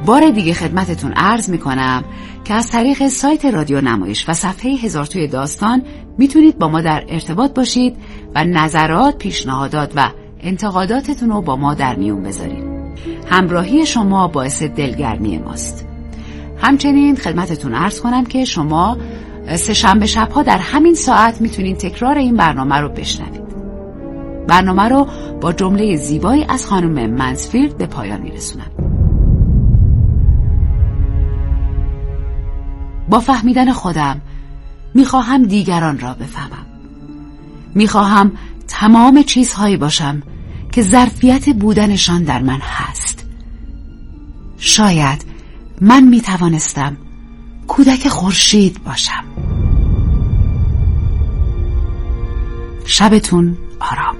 بار دیگه خدمتتون عرض میکنم که از طریق سایت رادیو نمایش و صفحه هزار توی داستان میتونید با ما در ارتباط باشید و نظرات، پیشنهادات و انتقاداتتون رو با ما در میون بذارید. همراهی شما باعث دلگرمی ماست. همچنین خدمتتون عرض کنم که شما سه‌شنبه شب‌ها در همین ساعت میتونید تکرار این برنامه رو بشنوید. برنامه رو با جمله زیبایی از خانم منسفیلد به پایان میرسونم. با فهمیدن خودم میخواهم دیگران را بفهمم. میخواهم تمام چیزهایی باشم که ظرفیت بودنشان در من هست. شاید من میتوانستم کودک خورشید باشم. شبتون آرام.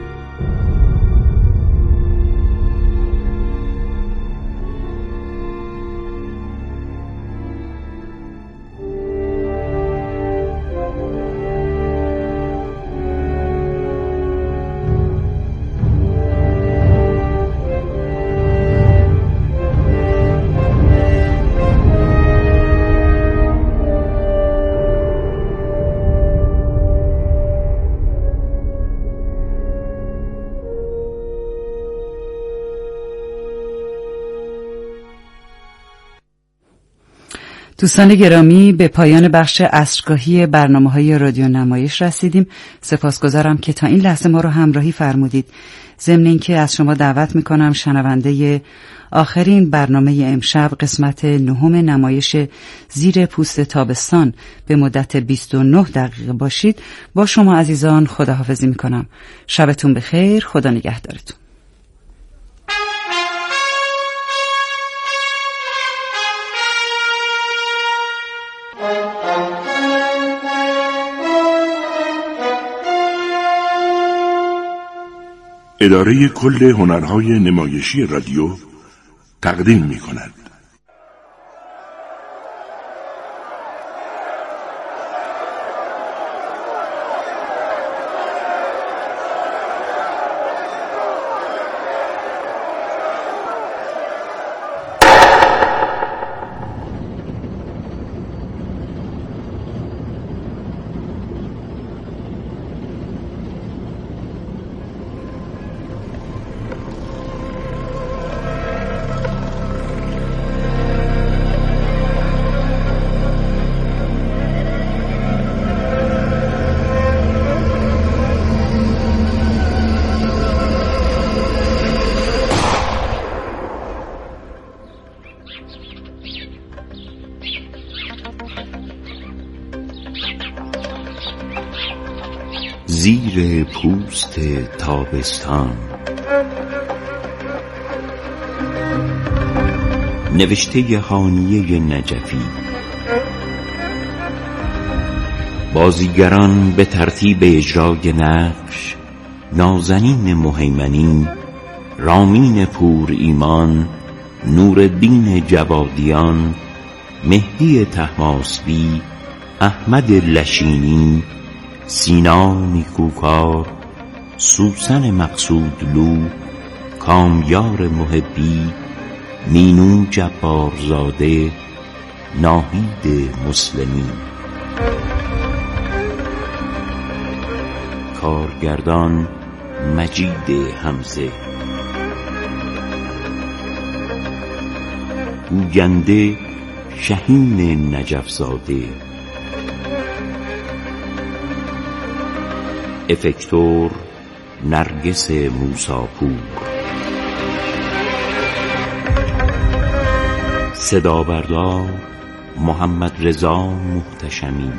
دوستان گرامی، به پایان بخش عصرگاهی برنامه‌های رادیو نمایش رسیدیم. سپاسگزارم که تا این لحظه ما رو همراهی فرمودید. ضمن اینکه از شما دعوت میکنم شنونده آخرین برنامه امشب قسمت 9 نمایش زیر پوست تابستان به مدت 29 دقیقه باشید. با شما عزیزان خداحافظی میکنم. شبتون بخیر. خدا نگهدارتون. اداره کل هنرهای نمایشی رادیو تقدیم می‌کند. زیر پوست تابستان. نوشته هانیه نجفی. بازیگران به ترتیب اجرای نقش: نازنین مهیمنی، رامین پور ایمان، نورالدین جوادیان، مهدی طهماسبی، احمد لشینی، سینا نیکوکار، سوسن مقصودلو، کامیار محبی، مینو جبارزاده، ناهید مسلمی. کارگردان مجید حمزه. گوینده شهین نجفزاده. افکتور نرگس موساپور. صدابردار محمد رضا محتشمی.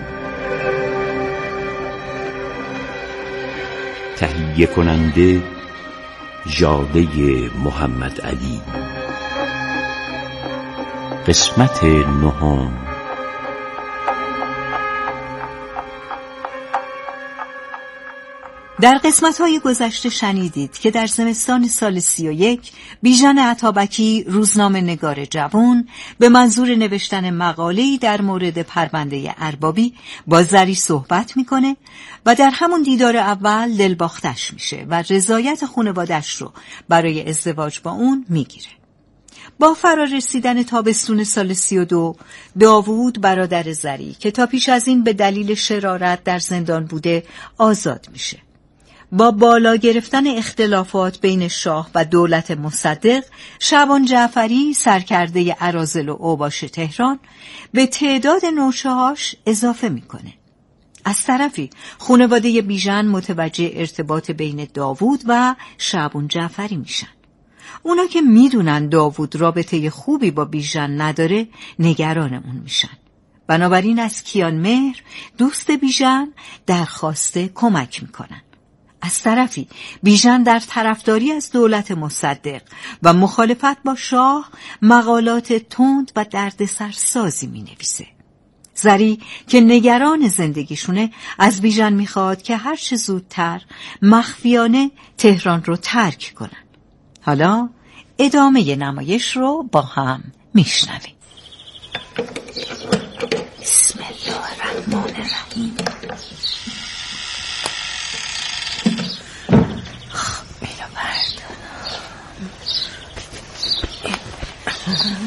تهیه کننده ژاله محمد علی. قسمت 9. در قسمت‌های گذشته شنیدید که در زمستان سال 31 بیژن عطابکی، روزنامه نگار جوان، به منظور نوشتن مقاله‌ای در مورد پرونده اربابی با زری صحبت میکنه و در همون دیدار اول دلباختش میشه و رضایت خانواده‌اش رو برای ازدواج با اون میگیره. با فرارسیدن تابستون سال 32 داوود برادر زری که تا پیش از این به دلیل شرارت در زندان بوده آزاد میشه. با بالا گرفتن اختلافات بین شاه و دولت مصدق، شعبان جعفری سرکرده اراذل و اوباش تهران به تعداد نوشه‌هاش اضافه میکنه. از طرفی خانواده بیژن متوجه ارتباط بین داوود و شعبان جعفری میشن. اونا که میدونن داوود رابطه خوبی با بیژن نداره نگران اون میشن. بنابراین از کیانمهر دوست بیژن درخواست کمک میکنن. از طرفی بیژن در طرفداری از دولت مصدق و مخالفت با شاه مقالات تند و دردسرسازی مینویسه. زری که نگران زندگیشونه از بیژن میخواد که هر چه زودتر مخفیانه تهران رو ترک کنن. حالا ادامه نمایش رو با هم میشنویم. بسم الله الرحمن الرحیم. خب اینو بردارم.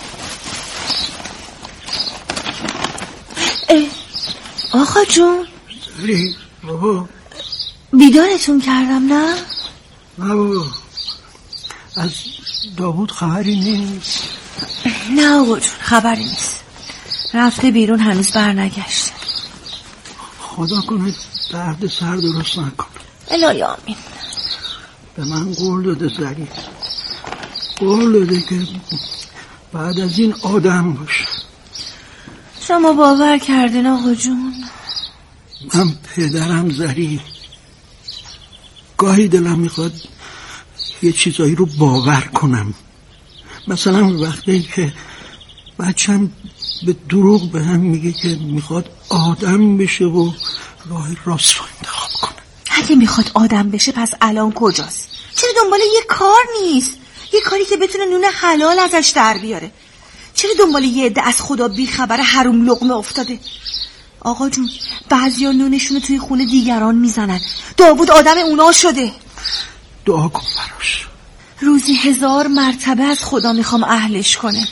آقا جون زری بابا بیدارتون کردم نه؟ نه بابا، از داوود خبری نیست؟ نه آقا جون خبری نیست، رفته بیرون هنوز برنگشته. خدا کنه درد سر درست نکنه. الهی آمین. به من قول داده زری، قول داده که بعد از این آدم باشه. شما باور کردین آقا جون؟ من پدرم زری، گاهی دلم میخواد یه چیزایی رو باور کنم. مثلا وقتی که بچم به دروغ به هم میگه که میخواد آدم بشه و راه راست رو انتخاب کنه. اگه میخواد آدم بشه پس الان کجاست؟ چرا دنبال یه کار نیست؟ یه کاری که بتونه نون حلال ازش در بیاره. چرا دنبال یه عده از خدا بیخبر حروم لقمه افتاده؟ آقا جون بعضیا نونشونو توی خونه دیگران میزنن. داوود آدم اونا شده. دعا کن براش. روزی 1000 مرتبه از خدا میخوام اهلش کنه.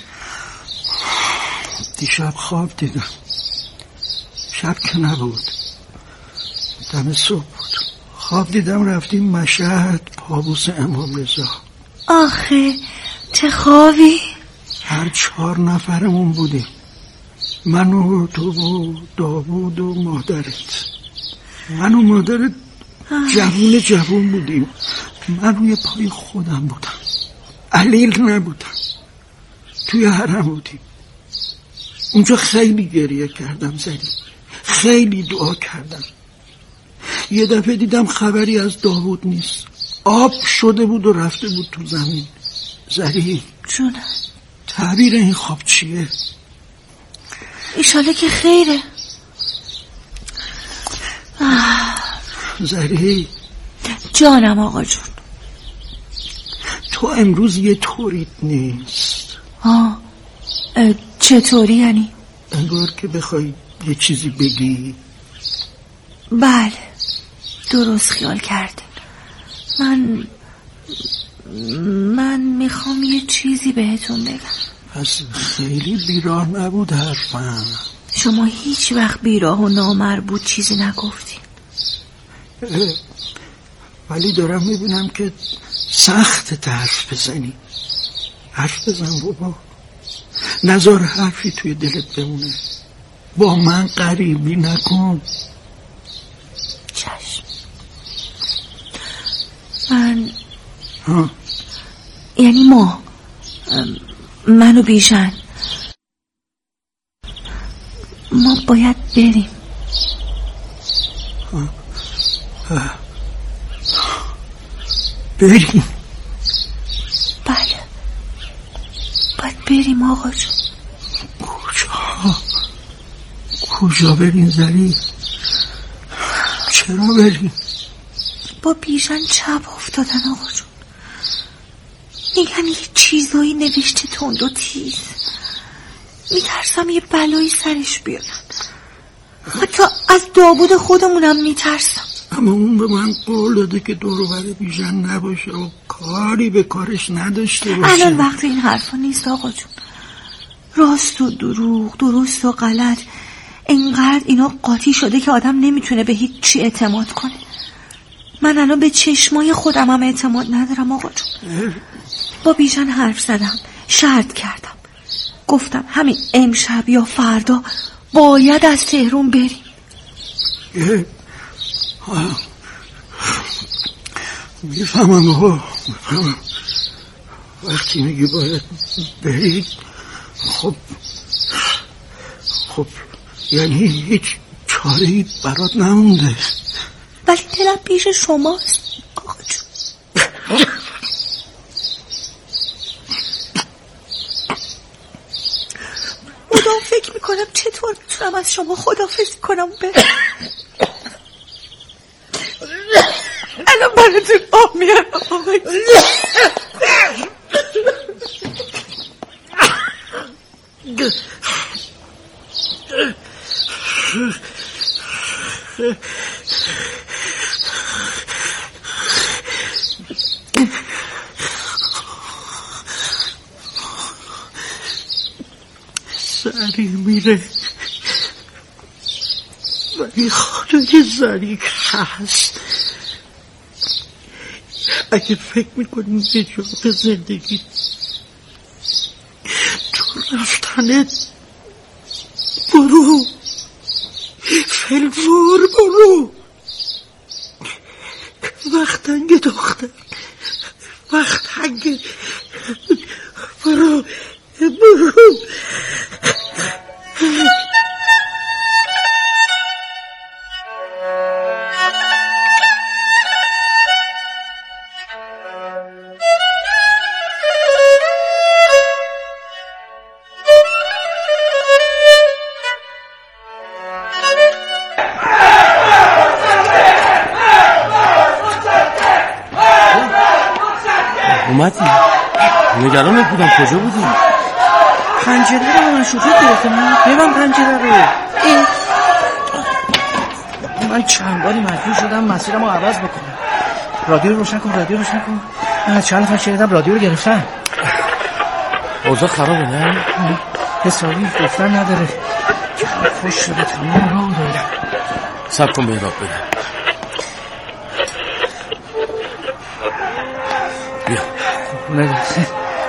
دیشب خواب دیدم، شب که نبود، دم صبح بود. خواب دیدم رفتیم مشهد پابوس امام رضا. آخه چه خوابی؟ هر 4 نفرمون بودیم، من و تو و داوود و مادرت. من و مادرت جوون بودیم. من روی پای خودم بودم، علیل نبودم، توی حرم بودیم. اونجا خیلی گریه کردم زری، خیلی دعا کردم. یه دفعه دیدم خبری از داوود نیست، آب شده بود و رفته بود تو زمین. زری جونم، تعبیر این خواب چیه؟ ایشاله که خیره. زری جانم آقا جون. تو امروز یه طوریت نیست. چطوری یعنی؟ انگار که بخوای یه چیزی بگی. بله درست خیال کردین. من میخوام یه چیزی بهتون بگم. پس خیلی بیراه نبود حرفم. شما هیچ وقت بیراه و نامربوط چیزی نگفتین. ولی دارم میبینم که سخت حرف بزنی. حرف بزن بابا، نذار حرفی توی دلت بمونه. با من غریبی نکن. چشم. یعنی من و بیژن ما باید بریم. بریم؟ بله باید بریم آقا جون. کجا بریم زری؟ چرا بریم؟ با بیژن چپ افتادن آقا جون. میگن یه چیزایی نوشته تند و تیز. میترسم یه بلایی سرش بیارن. حتی از داوود خودمونم میترسم. اما اون به من قول داده که دور و بر بیژن نباشه و کاری به کارش نداشته باشه. الان وقت این حرفا نیست آقا جون. راست و دروغ، درست و غلط، اینقدر اینا قاطی شده که آدم نمیتونه به هیچ چی اعتماد کنه. من الان به چشمای خودم هم اعتماد ندارم آقا جون. با بیژن حرف زدم، شرط کردم، گفتم همین امشب یا فردا باید از تهران بریم. میفهمم آقا، میفهمم. وقتی میگی باید برید، خب یعنی هیچ چاره‌ای برات نمونده. ولی دلم پیش شماست آقا جون. مدام فکر میکنم چطور میتونم از شما خداحافظی کنم و برم. الان براتون آب میارم آقا جون. سری میره ولی خدای زریک هست. اگه فکر میکنی نجات زندگی تو رفتنت، برو فلفور، برو. وقت تنگ دختر، وقت تنگ، برو. اومدی؟ نگرانت بودم، کجا بودی؟ پنجره رو من شوخی گرفتم. ببین پنجره رو. من چند باری مجبور شدم مسیرم رو عوض بکنم. رادیو رو روشن کن، رادیو رو روشن کن. من از چند نفر شنیدم رادیو رو گرفتن. اوضاع خرابه نه؟ حسابی گفتن نداره. خوش شده تمام راه دارم. صبر کن بهراب بدم. بیا. نگه.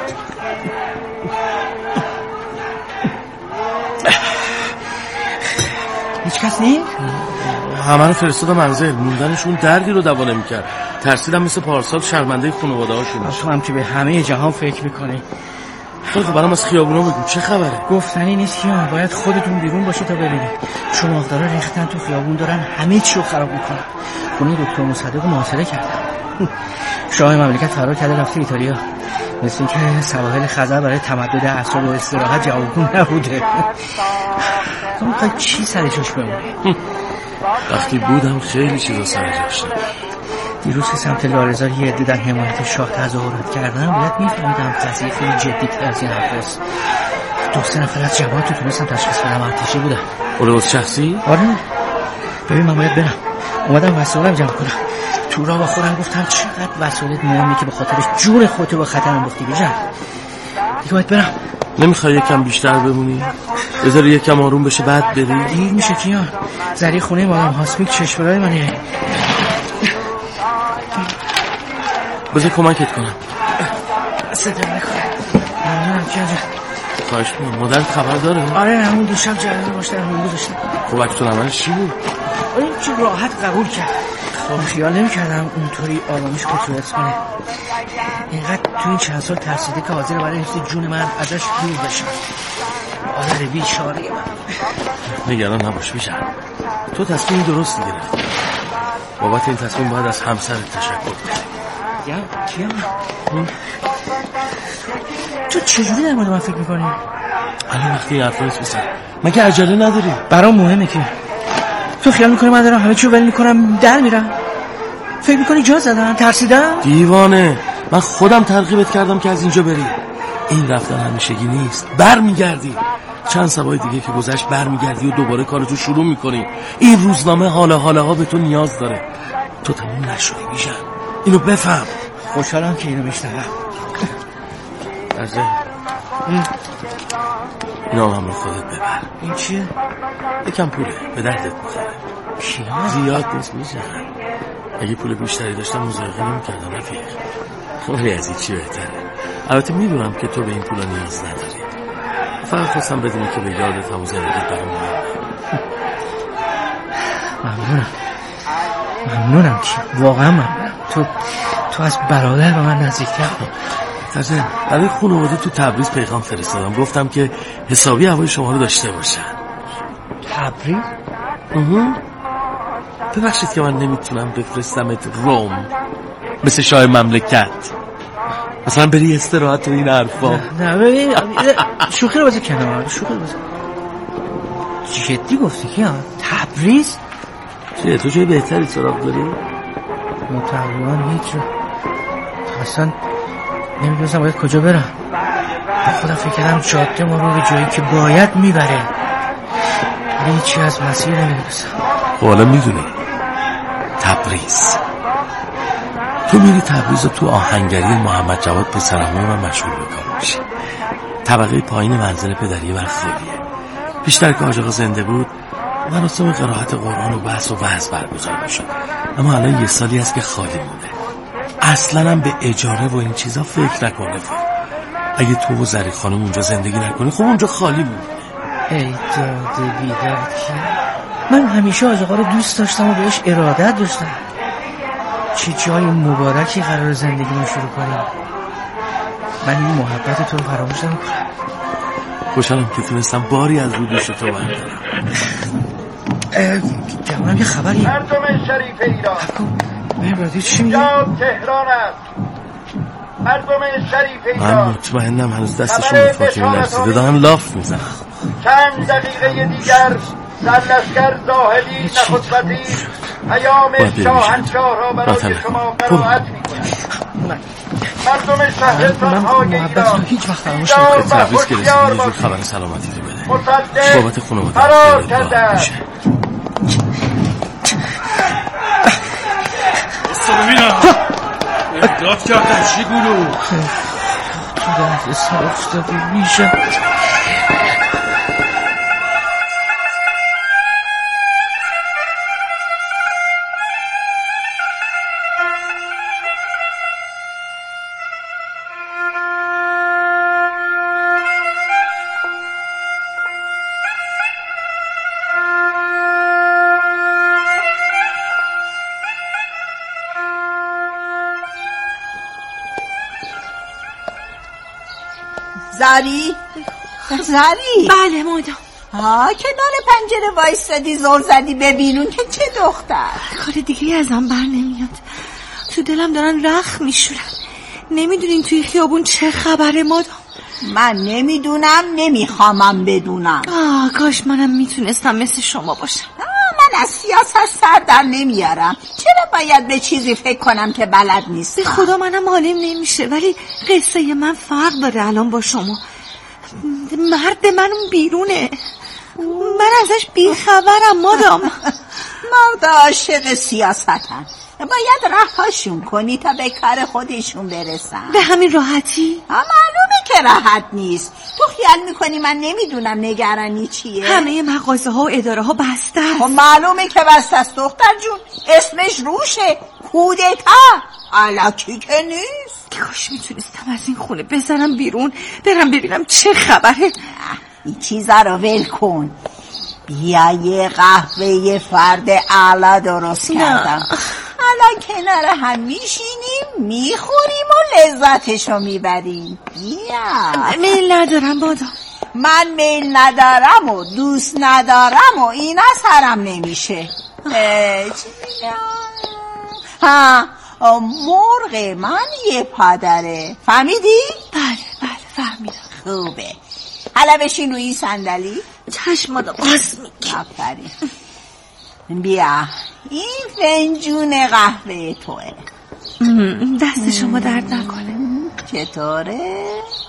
هیچ کس نیست؟ همه رو فرستادم منزل. موندنشون دردی رو دوا نمی‌کرد. ترسیدم مثل پارسال شرمنده خانواده هاشون. تو هم که به همه جهان فکر میکنی. تو برام از خیابونا بگو چه خبره؟ گفتنی نیست کیان، باید خودتون بیرون باشی تا ببینید. شماغدارا ریختن تو خیابون، دارن همه چی رو خراب میکنن. خونه دکتر مصدق محاصره کردن. شاه مملکت فرار کرده رفته ایتالیا. مثل اینکه سواحل خزر برای تمدد اعصاب و استراحت جوابگو نبوده. تو میخوای چی سر جاش بمونه؟ وقتی بودم خیلی چیزا سر جاش نبود. دیروز که سمت لارزار یه عده در حمایت شاه تظاهرات کردن، باید میفهمیدم قضیه خیلی جدی‌تر از این حرف است. 2-3 نفر از جوان تو تونستم تشخیص بدم ارتشی بودن. اولویت شخصی؟ آره. ببین من باید برم. اومدم وسایلم جمع کنم. تو راه با خودم گفتم چقدر وسایلت مهمه که به خاطرش جون خودتو با خطر انداختی بیژن. دیگه باید برم. نمیخوای یکم بیشتر بمونی؟ بذاری یکم آروم بشه بعد بری؟ دیر میشه کیان. زری خونه مادام هاسمیک چشمرای منه. بذار کمکت کنم. صدا نکنه. ممنونم کیان جان. خواهش می‌کنم. مادر خبر داره؟ آره همون دیشب جریان باش در همون گذاشتم. خب اکتون عملش چی بود؟ این چه راحت قبول کرد. خیال نمی‌کردم اونطوری آرامش خودت کنه. اینقدر تو این چند سال ترسیده که حاضر برای حفظ جون من ازش دور بشم. آدر بیچاره من. نگران نباش بیژن. تو تصمیم درستی گرفتی. بابت این تصمیم باید از همسرت تشکر کنی. کیام؟ تو چجوری در مورد من فکر می‌کنی؟ الان وقتی این حرفا نیست بزن. مگه عجله نداری؟ برام مهمه که تو خیال می‌کنی من دارم همه چی رو ول می‌کنم در میرم. فکر می‌کنی جا زدم؟ ترسیدم؟ دیوانه. من خودم ترغیبت کردم که از اینجا بری. این رفتن همیشگی نیست. برمیگردی. چند سبای دیگه که گذشت برمیگردی و دوباره کارتو شروع می‌کنی. این روزنامه حالا ها به تو نیاز داره. تو تموم نشدی بیژن. اینو بفهم. خوشحالم که اینو میشنوم. درجه اینا هم رو خودت ببر. این چیه؟ یکم پوله به دردت میخوره. زیاد نیست میشه. اگه پول بیشتری داشتم مزایقه نمیکردم رفیق. ولی از این چی بهتره. البته میدونم که تو به این پولا نیاز نداری. فقط خواستم بدونی که به یادت هم زندگیت برام ممنونم که واقعا ممنونم. تو از برادر به من نزدیک‌تر. تازه برای خانواده تو تبریز پیغام فرستادم، گفتم که حسابی هوای شما رو داشته باشن. تبریز؟ ببخشید که من نمیتونم بفرستمت روم مثل شاه مملکت، مثلا بری استراحت و این حرفا. نه ببین شوخی رو بذار کنار. جدی گفتی که تبریز؟ چیه تو جای بهتری سراغ داری؟ تقریبا هیچ رو اصلا نمیدونستم باید کجا برم. خودم فکر کردم جاده ما رو به جایی که باید میبره، ولی هیچی از مسیر نمیدونستم. حالا میدونی تبریز، تو میری تبریز و تو آهنگری محمد جواد پسرعموی من مشغول به کار میشی. طبقه پایین منزل پدری من خیلیه. بیشتر که آقا زنده بود مراسم قرائت قرآن و بحث و وعظ برگزار میشد، اما الان 1 سالی هست که خالی مونده. اصلا هم به اجاره و این چیزا فکر نکنه. اگه تو و زری خانم اونجا زندگی نکنی خب اونجا خالی مونده. ای داده بیداد که من همیشه آقا رو دوست داشتم و بهش ارادت داشتم. چه جای مبارکی قرار زندگی رو شروع کنیم. من این محبت تو رو فراموش نمی‌کنم. خوشحالم که تونستم باری از رو دوش تو بردارم. جوانم یه خبری مردم شریف ایران مهربادی چی میگه؟ تهران است. مردم شریف ایران من مطمئنم هنوز دستشون به فاطمه نرسیده، دارن لاف میزنن. چند دقیقه دیگر سرلشکر زاهدی نخست وزیر پیام شاهنشاه را برای شما قرائت می‌کند. مردم شهرستان های ایران هیچ وقت فراموش نمی‌کنم. تبریز که رسیدی یه جور خبر سلامتی رو بده. بابت خانواده فرار کرده. سلامینم اداد کردن چی گلو تو درد سر افتادی میشه. زری؟ بله مادام. کنار پنجره وایستادی زل زدی به بیرون که چه دختر؟ کار دیگه ازم بر نمیاد. تو دلم دارن رخ میشورن. نمیدونین توی خیابون چه خبره مادام؟ من نمیدونم، نمیخوامم بدونم. کاش منم میتونستم مثل شما باشم. من از سیاست سر در نمیارم. چرا باید به چیزی فکر کنم که بلد نیستم؟ به خدا منم حالم نمیشه، ولی قصه من فرق داره الان با شما. مرد من اون بیرونه، من ازش بیخبرم مادام. مرد عاشق سیاستن، باید رهاشون کنی تا به کار خودشون برسن. به همین راحتی؟ معلومه که راحت نیست. تو خیال میکنی من نمیدونم نگرانی چیه؟ همه مغازه ها و اداره ها بسته است. خب معلومه که بسته است دختر جون. اسمش روشه، کودتا. الکی که نیست. کاش میتونستم از این خونه بزنم بیرون، برم ببینم چه خبره. این چیزا رو ول کن. بیا یه قهوه فرد اعلی درست کردم. الان کنار هم میشینیم میخوریم و لذتشو میبریم. بیا. میل ندارم مادام. من میل ندارم و دوست ندارم و این از حرم نمیشه. چی میگم؟ مرغ من یه پادره. فهمیدی؟ بله فهمیدم. خوبه. حالا بشین روی صندلی. چشم مادام. باز میگی. آفرین. بیا این فنجون قهوه توه. دست شما درد نکنه. چطوره؟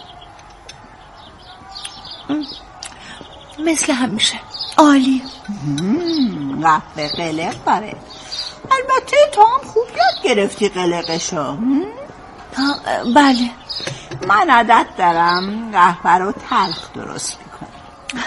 مثل همیشه عالی. قهوه قلق داره. البته تو هم خوب یاد گرفتی قلقشو. بله. من عادت دارم قهوه رو تلخ درست میکنم،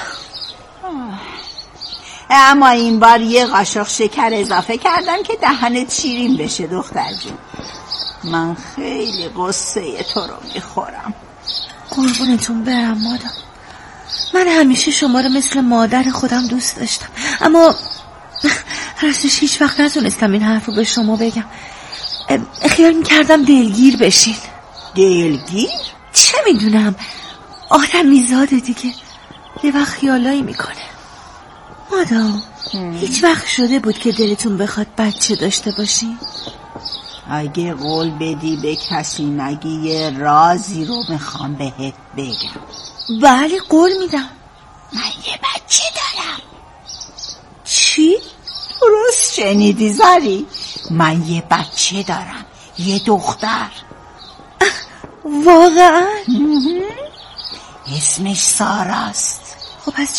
اما این بار یه قاشق شکر اضافه کردم که دهنت شیرین بشه دختر جون. من خیلی قصه تو رو میخورم. قربونتون برم مادام. من همیشه شما رو مثل مادر خودم دوست داشتم، اما راستش هیچ وقت نتونستم این حرف رو به شما بگم. خیال میکردم دلگیر بشین. دلگیر؟ چه میدونم، آدم میزاده دیگه، یه وقت خیالایی میکنه. مادام هیچ وقت شده بود که دلتون بخواد بچه داشته باشی؟ اگه قول بدی به کسی نگی یه رازی رو میخوام بهت بگم. بله قول میدم. من یه بچه دارم. چی؟ درست شنیدی زری، من یه بچه دارم، یه دختر. واقعا؟ اسمش ساراست. خب پس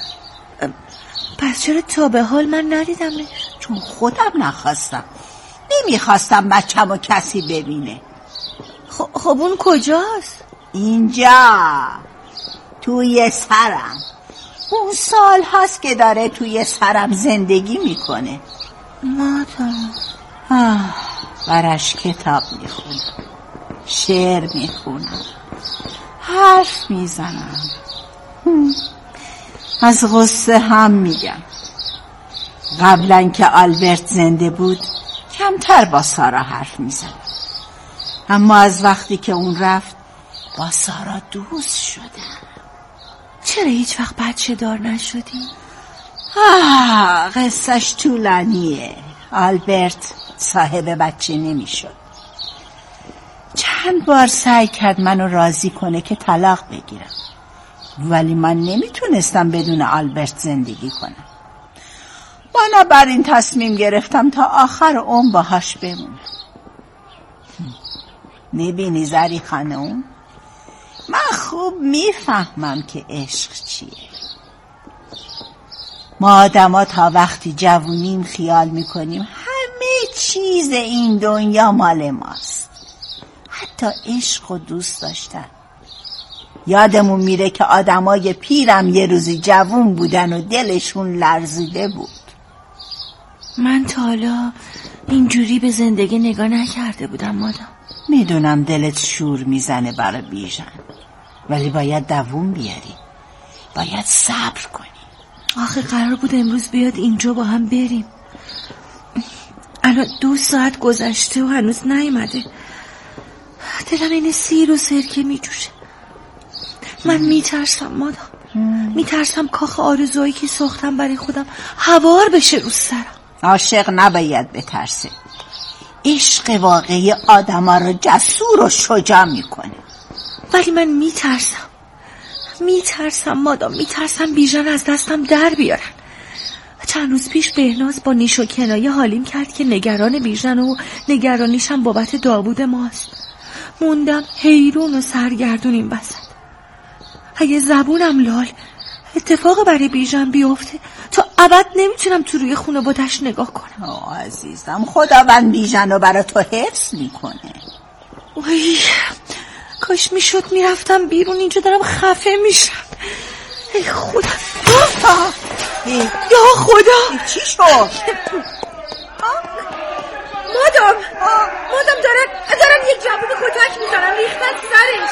چرا تا به حال من ندیدمش؟ چون خودم نخواستم، نمیخواستم بچه‌مو کسی ببینه. خب اون کجاست؟ اینجا توی سرم. اون سال هاست که داره توی سرم زندگی میکنه. مادام براش کتاب میخونم، شعر میخونم، حرف میزنم، از غصه هم میگم. قبلا که آلبرت زنده بود کمتر با سارا حرف میزنم، اما از وقتی که اون رفت با سارا دوست شدم. چرا هیچ وقت بچه دار نشدی؟ قصهش طولانیه. آلبرت صاحب بچه نمیشد. چند بار سعی کرد منو راضی کنه که طلاق بگیرم، ولی من نمیتونستم بدون آلبرت زندگی کنم. بنابراین تصمیم گرفتم تا آخر عمر باهاش بمونم. میبینی زری خانم، من خوب میفهمم که عشق چیه. ما آدما تا وقتی جوونیم خیال میکنیم همه چیز این دنیا مال ماست، حتی عشق و دوست داشتن. یادمون میره که آدمای پیرم یه روزی جوون بودن و دلشون لرزیده بود. من تا حالا اینجوری به زندگی نگاه نکرده بودم مادام. میدونم دلت شور میزنه برای بیژن، ولی باید دووم بیاری، باید صبر کنی. آخه قرار بود امروز بیاد اینجا با هم بریم. الان 2 ساعت گذشته و هنوز نیومده. دلم این سیر و سرکه میجوشه. من میترسم مادام، میترسم کاخ آرزوهایی که ساختم برای خودم هوار بشه رو سرم. عاشق نباید بترسه. عشق واقعی آدم ها رو جسور و شجاع میکنه. ولی من میترسم مادام، میترسم بیژن از دستم در بیارن. چند روز پیش بهناز با نیش و کنایه حالیم کرد که نگران بیژن و نگرانیشم بابت داوود ماست. موندم حیرون و سرگردون این وسط. اگه زبونم لال اتفاق برای بیژن بیفته تا ابد نمیتونم تو روی خانواده‌اش نگاه کنم. عزیزم خداوند بیژن رو برای تو حفظ میکنه. وای کاش میشد میرفتم بیرون، اینجا دارم خفه میشم. ای خدا، یا خدا چی شد؟ مادام دارن یک جوون کتک میزنن، ریختن سرش.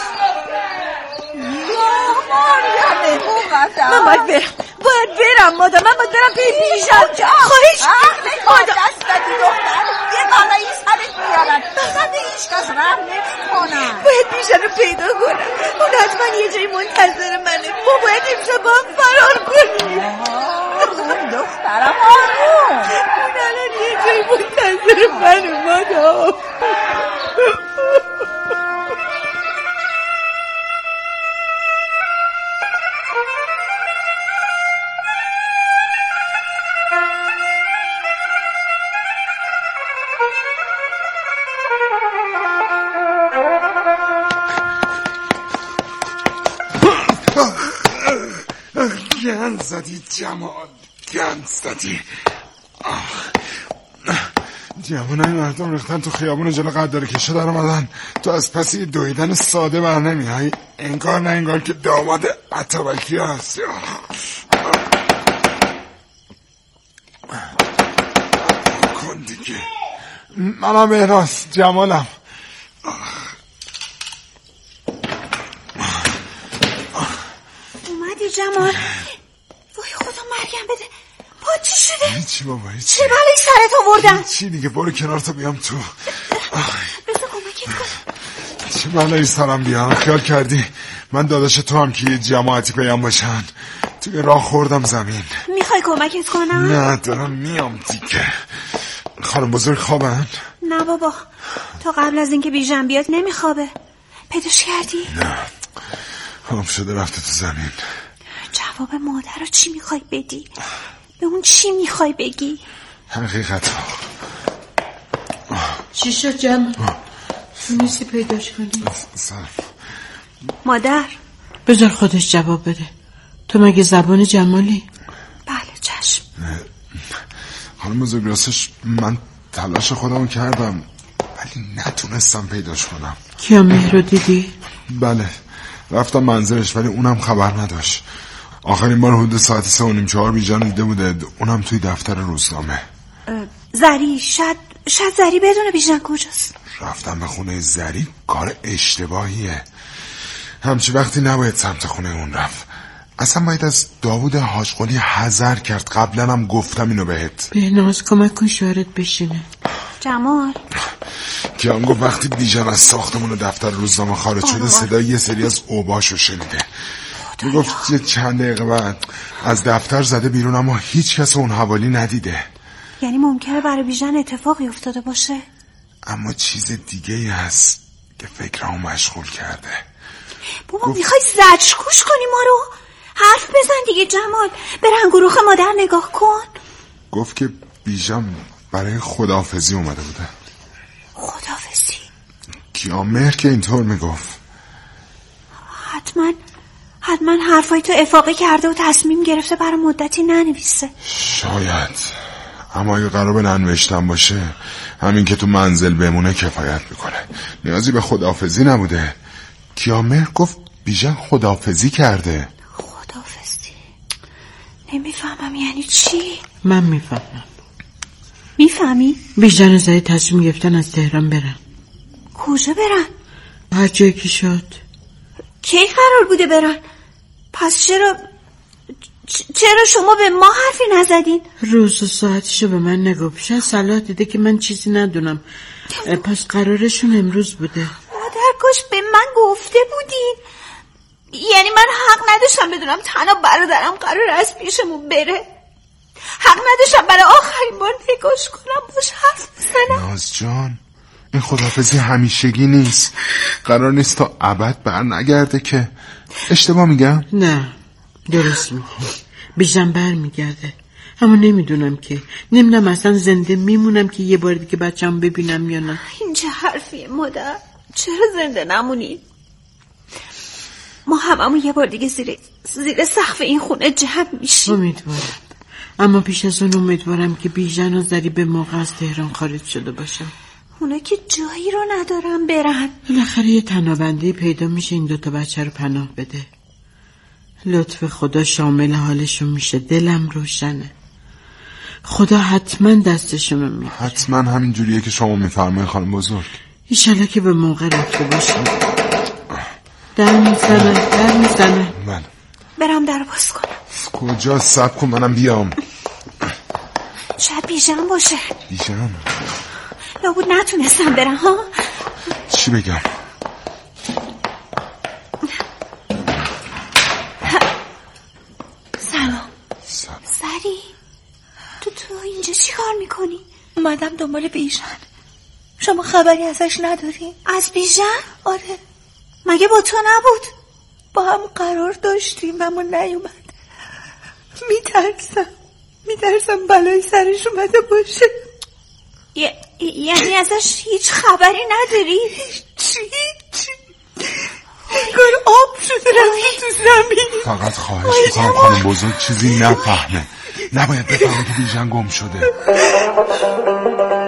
من باید برم مادام، من باید برم پی بیژن. خواهش مادام دست دادی دختر، یه بالایی سرت میارن، بخند هیچ کس رحم نمی‌کنن. باید بیژن رو پیدا کنم، اون حتما یه جایی منتظر منه. ما باید امشب با هم فرار کنیم. دخترم آروم، اون الان یه جایی منتظر منه مادام. گند زدی جمال، گند زدی. جوانای مردم ریختن تو خیابون جلو قدر کشه در اومدن. تو از پس یه دویدن ساده بر نمیای. انگار نه انگار که داماد اتابکی هست. کن دیگه. منم مهراز جمالم. اومدی جمال؟ وای خدا مرگم بده. پا چی شده؟ هیچی بابا هیچی. چه بلایی سرت آوردن؟ هیچی دیگه برو کنار تا بیام تو. بذار کمکت کنم. چه بلایی سرم بیام. خیال کردی من داداش تو هم که یه جماعتی پیام باشن؟ توی راه خوردم زمین. میخوای کمکت کنم؟ نه دارم میام دیگه. خانم بزرگ خوابن؟ نه بابا تا قبل از اینکه بیژن بیاد نمیخوابه. پیداش کردی؟ نه خواب شده رفته تو زمین. جواب مادر رو چی میخوای بدی؟ به اون چی میخوای بگی؟ حقیقت چی شد جمع؟ تونستی پیداش کنی؟ سلام مادر بذار خودش جواب بده. تو مگه زبان جمالی؟ بله چشم. خانم بزرگ راستش من تلاش خودمو کردم ولی نتونستم پیداش کنم. کیامه رو دیدی؟ بله رفتم منزلش ولی اونم خبر نداشت. آخرین بار حدود ساعت 3:30-4 بیژن دیده بوده. اونم توی دفتر روزنامه. زری شاید زری بدونه بیژن کجاست. رفتم به خونه زری کار اشتباهیه. همچی وقتی نباید سمت خونه اون رفت. اصلا باید از داوود حاجقلی حذر کرد. قبلا هم گفتم اینو بهت. بهناز کمک کن شوهرت بشینه. جمال کیان گفت وقتی بیژن از ساختمون دفتر روزنامه خارج شده صدای یه سری از اوباشو شنیده. میگفت یه چند دقیقه بعد از دفتر زده بیرون اما هیچ کس اون حوالی ندیده. یعنی ممکنه برای بیژن اتفاقی افتاده باشه. اما چیز دیگه ای هست که فکرمو مشغول کرده. بابا میخوای زجرکوش کنی ما رو؟ حرف بزن دیگه جمال. به رنگ و رخ مادر نگاه کن. گفت که بیژن برای خداحافظی اومده بوده. خداحافظی؟ کیامهر که اینطور میگفت. حتما حرفای تو افاقه کرده و تصمیم گرفته برای مدتی ننویسه. شاید. اما اگه قرار به ننوشتن باشه همین که تو منزل بمونه کفایت میکنه. نیازی به خداحافظی نبوده. کیامهر گفت بیژن خداحافظی کرده. خداحافظی؟ نمیفهمم یعنی چی؟ من میفهمم. میفهمی؟ بیژن زایی تصمیم گرفتن از تهران برن. کجا برن؟ هر جایی که شد. کی قرار بوده برن؟ پس چرا شما به ما حرفی نزدین؟ روز و ساعتشو به من نگفت. شاید صلاح دیده که من چیزی ندونم. پس قرارشون امروز بوده. مادر کاش به من گفته بودین. یعنی من حق نداشتم بدونم تنها برادرم قرار از پیشمون بره. حق نداشتم برای آخرین بار نگاش کنم باش حرف بزنم. ناز جان این خداحافظی همیشگی نیست. قرار نیست تا ابد بر نگرده که. اشتباه میگم؟ نه درست میگی. بیژن بر میگرده. اما نمیدونم که نمیدونم اصلا زنده میمونم که یه بار دیگه بچه‌م ببینم یا نه. این چه حرفیه مادر؟ چرا زنده نمونی؟ ما هممون یه بار دیگه زیر سقف این خونه جمع میشیم. امیدوارم. اما پیش از اون امیدوارم که بیژن و زری به موقع از تهران خارج شده باشم. اونا که جایی رو ندارن برن. بالاخره یه تنابنده پیدا میشه این دوتا بچه رو پناه بده. لطف خدا شامل حالشون میشه. دلم روشنه. خدا حتما دستشون میگیره. حتما همین جوریه که شما میفرمایید خانم بزرگ. ایشالا که به موقع رفته باشم. در میزنه. بله. برم در باز کنم. کجا؟ صبر کن منم بیام. شاید بیژن باشه. بیژن؟ لابد نتونستم برم ها. چی بگم؟ سلام. سری تو اینجا چی کار میکنی؟ اومدم دنبال بیژن. شما خبری ازش ندارین؟ از بیژن؟ آره. مگه با تو نبود؟ با هم قرار داشتیم اما نیومد. میترسم بلای سرش اومده باشه. یعنی ازش هیچ خبری نداری؟ چی؟ انگار آب شده رفته تو زمین. فقط خواهش میکنم خانم بزرگ چیزی نفهمه. نباید بفهمه که بیژن گم شده.